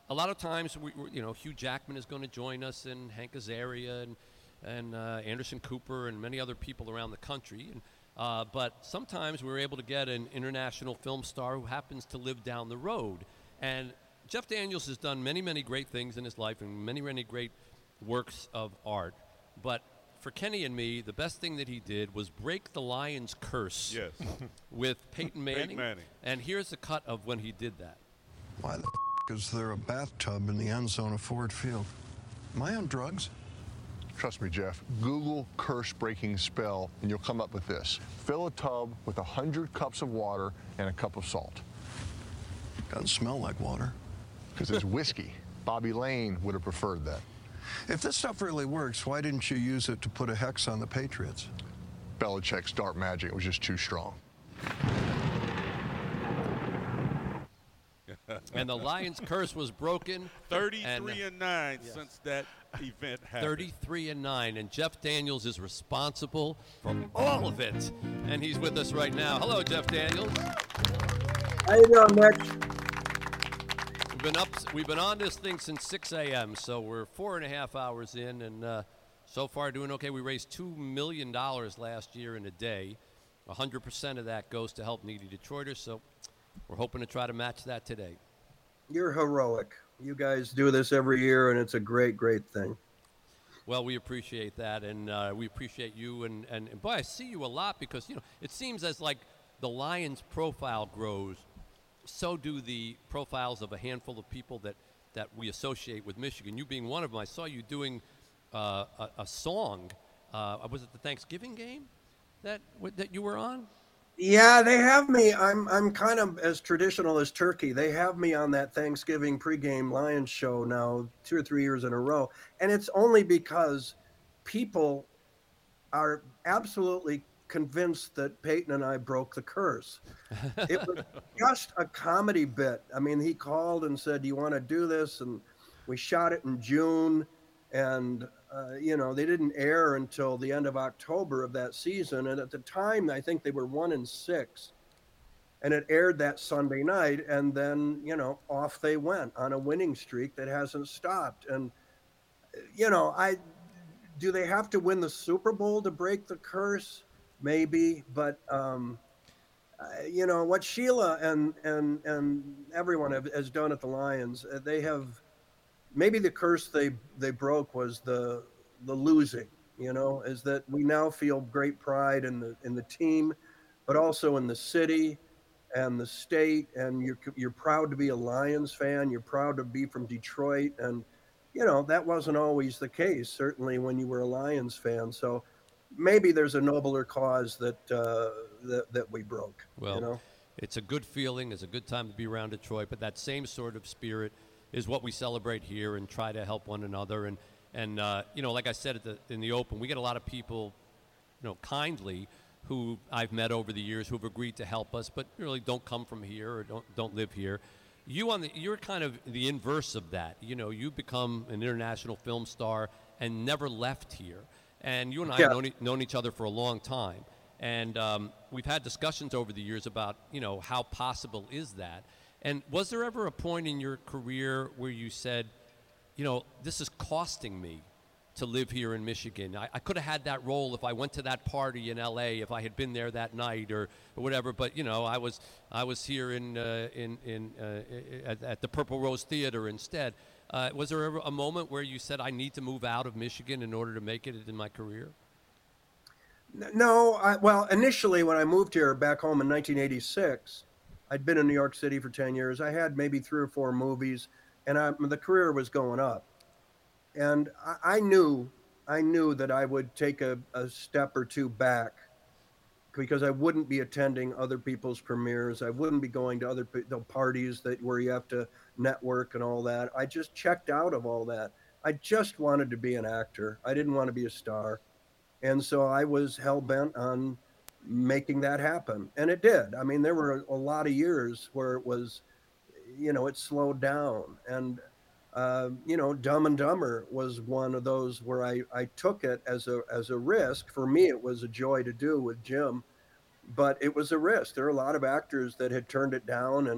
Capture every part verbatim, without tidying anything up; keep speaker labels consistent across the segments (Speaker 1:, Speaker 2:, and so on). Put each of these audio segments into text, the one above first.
Speaker 1: a lot of times, we, we- you know, Hugh Jackman is going to join us, and Hank Azaria, and and uh, Anderson Cooper, and many other people around the country. And uh, but sometimes we're able to get an international film star who happens to live down the road. And Jeff Daniels has done many, many great things in his life, and many, many great works of art. But for Kenny and me, the best thing that he did was break the Lions' curse
Speaker 2: Yes.
Speaker 1: with Peyton Manning.
Speaker 2: Peyton Manning.
Speaker 1: And here's a cut of when he did that.
Speaker 3: Why the f- is there a bathtub in the end zone of Ford Field? Am I on drugs?
Speaker 4: Trust me, Jeff. Google curse-breaking spell, and you'll come up with this. Fill a tub with one hundred cups of water and a cup of salt.
Speaker 3: Doesn't smell like water.
Speaker 4: Because it's whiskey. Bobby Lane would have preferred that.
Speaker 3: If this stuff really works, why didn't you use it to put a hex on the Patriots?
Speaker 4: Belichick's dark magic was just too strong.
Speaker 1: And the Lions' curse was broken.
Speaker 2: thirty-three and nine since that event happened.
Speaker 1: thirty-three and nine, and Jeff Daniels is responsible for all of it. And he's with us right now. Hello, Jeff Daniels.
Speaker 5: How you doing, Mitch?
Speaker 1: We've been up. We've been on this thing since six a.m., so we're four and a half hours in, and uh, so far doing okay. We raised two million dollars last year in a day. one hundred percent of that goes to help needy Detroiters, so we're hoping to try to match that today.
Speaker 5: You're heroic. You guys do this every year, and it's a great, great thing.
Speaker 1: Well, we appreciate that, and uh, we appreciate you. And, and, and boy, I see you a lot because, you know, it seems as like the Lions' profile grows, so do the profiles of a handful of people that, that we associate with Michigan. You being one of them, I saw you doing uh, a, a song. Uh, was it the Thanksgiving game that that you were on?
Speaker 5: Yeah, they have me. I'm I'm kind of as traditional as Turkey. They have me on that Thanksgiving pregame Lions show now two or three years in a row. And it's only because people are absolutely convinced that Peyton and I broke the curse. It was just a comedy bit. I mean, he called and said, "Do you want to do this?" And we shot it in June. And, uh, you know, they didn't air until the end of October of that season. And at the time, I think they were one and six. And it aired that Sunday night. And then, you know, off they went on a winning streak that hasn't stopped. And, you know, I do they have to win the Super Bowl to break the curse? Maybe. But, um, uh, you know, what Sheila and, and, and everyone have, has done at the Lions, uh, they have – maybe the curse they they broke was the the losing, you know, is that we now feel great pride in the in the team, but also in the city and the state, and you're you're proud to be a Lions fan, you're proud to be from Detroit, and you know that wasn't always the case, certainly when you were a Lions fan. So maybe there's a nobler cause that uh, that that we broke.
Speaker 1: Well,
Speaker 5: you know?
Speaker 1: It's a good feeling. It's a good time to be around Detroit, but that same sort of spirit is what we celebrate here and try to help one another. And, and uh, you know, like I said at the, in the open, we get a lot of people, you know, kindly who I've met over the years who have agreed to help us, but really don't come from here or don't don't live here. You on the you're kind of the inverse of that. You know, you become an international film star and never left here. And you and I
Speaker 5: Yeah.
Speaker 1: have known, e- known each other for a long time. And um, we've had discussions over the years about, you know, how possible is that? And was there ever a point in your career where you said, you know, this is costing me to live here in Michigan? I, I could have had that role if I went to that party in L A, if I had been there that night or, or whatever. But, you know, I was I was here in uh, in, in uh, at, at the Purple Rose Theater instead. Uh, was there ever a moment where you said, I need to move out of Michigan in order to make it in my career?
Speaker 5: No, I, well, initially when I moved here back home in nineteen eighty-six, I'd been in New York City for ten years. I had maybe three or four movies, and I, the career was going up. And I, I knew, I knew that I would take a, a step or two back because I wouldn't be attending other people's premieres. I wouldn't be going to other pe- the parties that where you have to network and all that. I just checked out of all that. I just wanted to be an actor. I didn't want to be a star. And so I was hell bent on making that happen. And it did. I mean, there were a, a lot of years where it was, you know, it slowed down. And, uh, you know, Dumb and Dumber was one of those where I, I took it as a, as a risk. For me, it was a joy to do with Jim, but it was a risk. There are a lot of actors that had turned it down and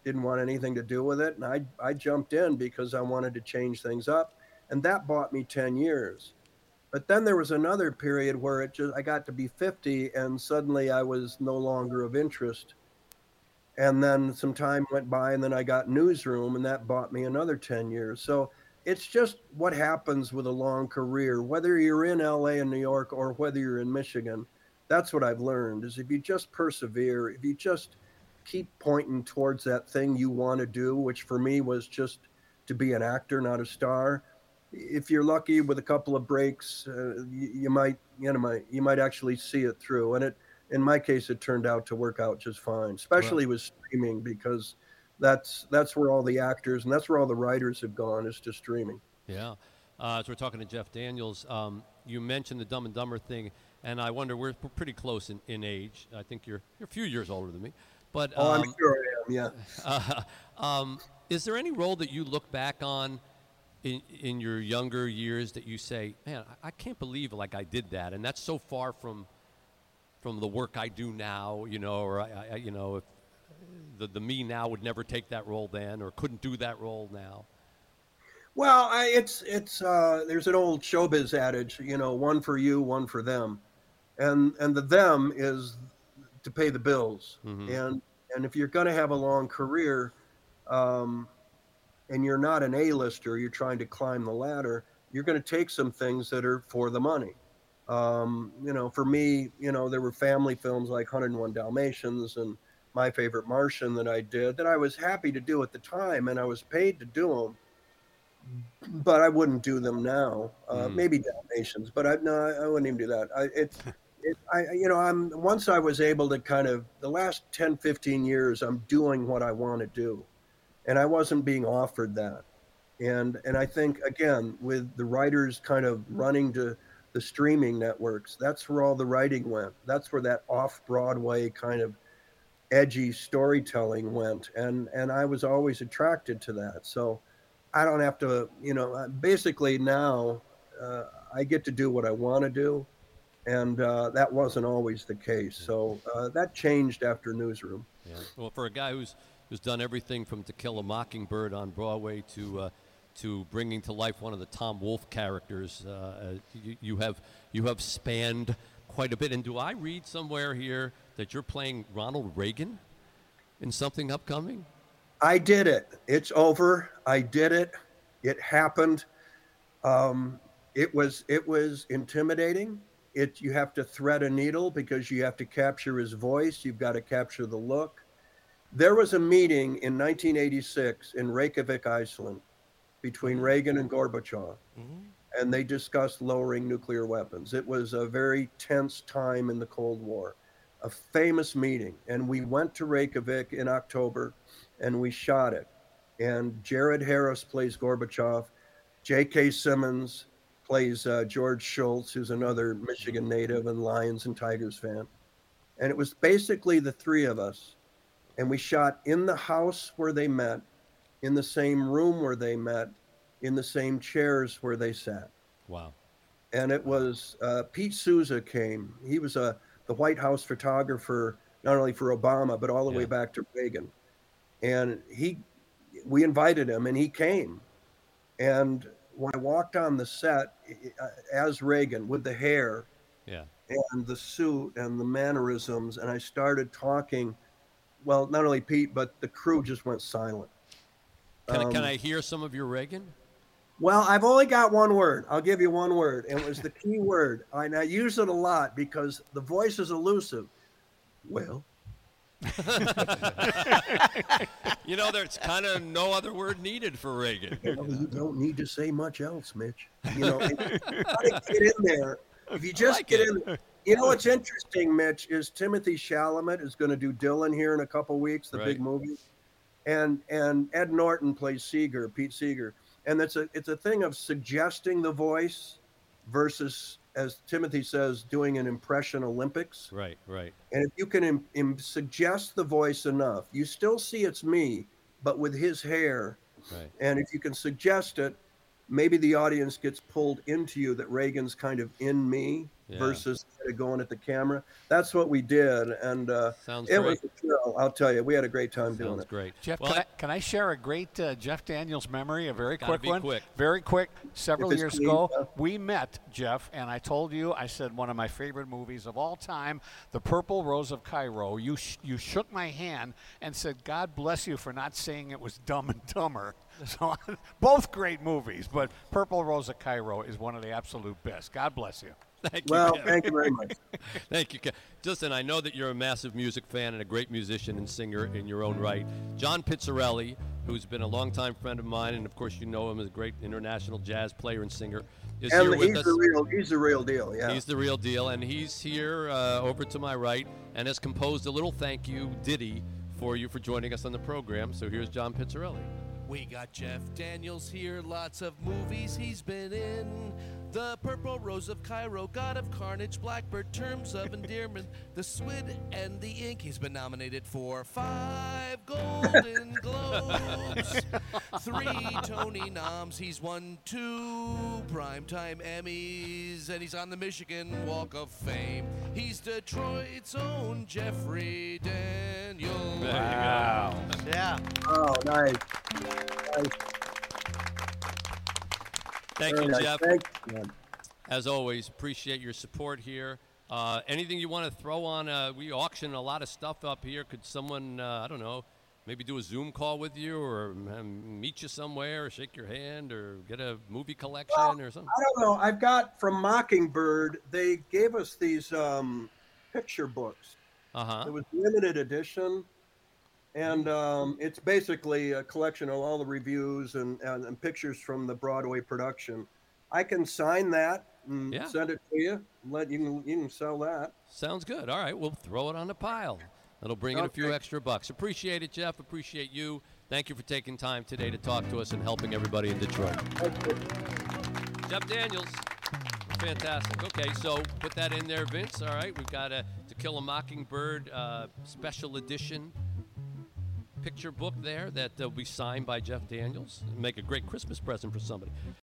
Speaker 5: didn't want anything to do with it. And I, I jumped in because I wanted to change things up. And that bought me ten years. But then there was another period where it just, I got to be fifty and suddenly I was no longer of interest. And then some time went by and then I got Newsroom and that bought me another ten years. So it's just what happens with a long career, whether you're in L A and New York or whether you're in Michigan. That's what I've learned is if you just persevere, if you just keep pointing towards that thing you want to do, which for me was just to be an actor, not a star. If you're lucky with a couple of breaks, uh, you, you might, you know, might, you might actually see it through. And it, in my case, it turned out to work out just fine, especially with streaming, because that's that's where all the actors and that's where all the writers have gone, is to streaming.
Speaker 1: Yeah. Uh, as we're talking to Jeff Daniels, um, you mentioned the Dumb and Dumber thing, and I wonder, we're, we're pretty close in, in age. I think you're you're a few years older than me. But um,
Speaker 5: oh, I'm sure I am, yeah.
Speaker 1: Uh, um, is there any role that you look back on in in your younger years that you say, man, I, I can't believe like I did that, and that's so far from from the work I do now, you know, or I, I you know, if the the me now would never take that role then, or couldn't do that role now?
Speaker 5: Well, I, it's it's uh, there's an old showbiz adage, you know, one for you, one for them, and and the them is to pay the bills, mm-hmm. and and if you're going to have a long career, um, and you're not an A-lister, you're trying to climb the ladder, you're going to take some things that are for the money. Um, you know, for me, you know, there were family films like one oh one Dalmatians and My Favorite Martian that I did that I was happy to do at the time, and I was paid to do them. But I wouldn't do them now. Uh, mm. Maybe Dalmatians, but I no, I wouldn't even do that. I, it's, it, I, you know, I'm once I was able to kind of the last ten, fifteen years, I'm doing what I want to do, and I wasn't being offered that. And and I think again with the writers kind of running to the streaming networks, that's where all the writing went. That's where that off-Broadway kind of edgy storytelling went, and and I was always attracted to that. So. I don't have to, you know, basically now uh, I get to do what I want to do. And uh, that wasn't always the case. So uh, that changed after Newsroom.
Speaker 1: Yeah. Well, for a guy who's who's done everything from To Kill a Mockingbird on Broadway to uh, to bringing to life one of the Tom Wolfe characters, uh, you, you have you have spanned quite a bit. And do I read somewhere here that you're playing Ronald Reagan in something upcoming?
Speaker 5: I did it. It's over. I did it. It happened. Um, it was it was intimidating. It you have to thread a needle because you have to capture his voice. You've got to capture the look. There was a meeting in nineteen eighty-six in Reykjavik, Iceland, between Reagan and Gorbachev, mm-hmm. and they discussed lowering nuclear weapons. It was a very tense time in the Cold War, a famous meeting, and we went to Reykjavik in October. And we shot it. And Jared Harris plays Gorbachev. J K. Simmons plays uh, George Schultz, who's another Michigan native and Lions and Tigers fan. And it was basically the three of us. And we shot in the house where they met, in the same room where they met, in the same chairs where they sat.
Speaker 1: Wow.
Speaker 5: And it was, uh, Pete Souza came. He was a, the White House photographer, not only for Obama, but all the yeah. way back to Reagan. And he, we invited him and he came. And when I walked on the set as Reagan with the hair
Speaker 1: yeah.
Speaker 5: and the suit and the mannerisms, and I started talking, well, not only Pete, but the crew just went silent.
Speaker 1: Can, um, I, can
Speaker 5: I
Speaker 1: I hear some of your Reagan?
Speaker 5: Well, I've only got one word. I'll give you one word. And it was the key word. And I use it a lot because the voice is elusive. Well.
Speaker 1: You know, there's kind of no other word needed for Reagan.
Speaker 5: You know, you don't need to say much else, Mitch. You know, you gotta get in there. If you just like get it. in there. You know what's interesting, Mitch, is Timothy Chalamet is going to do Dylan here in a couple weeks, the right. big movie. And and Ed Norton plays Seeger, Pete Seeger. And it's a it's a thing of suggesting the voice versus, as Timothy says, doing an impression Olympics.
Speaker 1: Right, right.
Speaker 5: And if you can im- im- suggest the voice enough, you still see it's me, but with his hair.
Speaker 1: Right.
Speaker 5: And if you can suggest it, maybe the audience gets pulled into you that Reagan's kind of in me.
Speaker 1: Yeah.
Speaker 5: versus going at the camera. That's what we did, and uh,
Speaker 1: Sounds
Speaker 5: it
Speaker 1: great.
Speaker 5: was a thrill. I'll tell you, we had a great time doing
Speaker 1: Sounds
Speaker 5: it.
Speaker 1: great.
Speaker 6: Jeff,
Speaker 1: Well,
Speaker 6: can, I, can I share a great uh, Jeff Daniels memory, a very
Speaker 1: Gotta
Speaker 6: quick
Speaker 1: be
Speaker 6: one?
Speaker 1: quick.
Speaker 6: Very quick. Several
Speaker 5: If it's
Speaker 6: years
Speaker 5: clean,
Speaker 6: ago,
Speaker 5: yeah.
Speaker 6: we met, Jeff, and I told you, I said one of my favorite movies of all time, The Purple Rose of Cairo. You, sh- you shook my hand and said, God bless you for not saying it was Dumb and Dumber. So both great movies, but Purple Rose of Cairo is one of the absolute best. God bless you.
Speaker 1: Thank you,
Speaker 5: Well,
Speaker 1: Kevin.
Speaker 5: thank you very much.
Speaker 1: Thank you, Kev. Justin, I know that you're a massive music fan and a great musician and singer in your own right. John Pizzarelli, who's been a longtime friend of mine, and of course you know him as a great international jazz player and singer, is
Speaker 5: And
Speaker 1: here with
Speaker 5: he's
Speaker 1: us.
Speaker 5: the real, he's the real deal. Yeah.
Speaker 1: He's the real deal, and he's here uh, over to my right and has composed a little thank you ditty for you for joining us on the program. So here's John Pizzarelli.
Speaker 7: We got Jeff Daniels here, lots of movies he's been in. The Purple Rose of Cairo, God of Carnage, Blackbird, Terms of Endearment, The Squid and the Ink. He's been nominated for five Golden Globes, three Tony noms. He's won two Primetime Emmys, and he's on the Michigan Walk of Fame. He's Detroit's own Jeffrey Daniels.
Speaker 1: There you go.
Speaker 7: Yeah.
Speaker 5: Oh, nice. nice.
Speaker 1: Thank
Speaker 5: Very
Speaker 1: you,
Speaker 5: nice.
Speaker 1: Jeff.
Speaker 5: Thank you, man.
Speaker 1: As always, appreciate your support here. Uh, anything you want to throw on? Uh, we auction a lot of stuff up here. Could someone, uh, I don't know, maybe do a Zoom call with you, or um, meet you somewhere, or shake your hand, or get a movie collection
Speaker 5: Well,
Speaker 1: or something?
Speaker 5: I don't know. I've got from Mockingbird. They gave us these um, picture books.
Speaker 1: Uh huh.
Speaker 5: It was limited edition, and um, it's basically a collection of all the reviews and, and, and pictures from the Broadway production. I can sign that and
Speaker 1: Yeah.
Speaker 5: send it to you. Let you can, you can sell that.
Speaker 1: Sounds good. All right, we'll throw it on the pile. That'll bring in a few
Speaker 5: Okay.
Speaker 1: extra bucks. Appreciate it, Jeff. Appreciate you. Thank you for taking time today to talk to us and helping everybody in Detroit. Jeff Daniels. Fantastic. Okay, so put that in there, Vince. All right, we've got a To Kill a Mockingbird uh, special edition picture book there that will be signed by Jeff Daniels. Make a great Christmas present for somebody.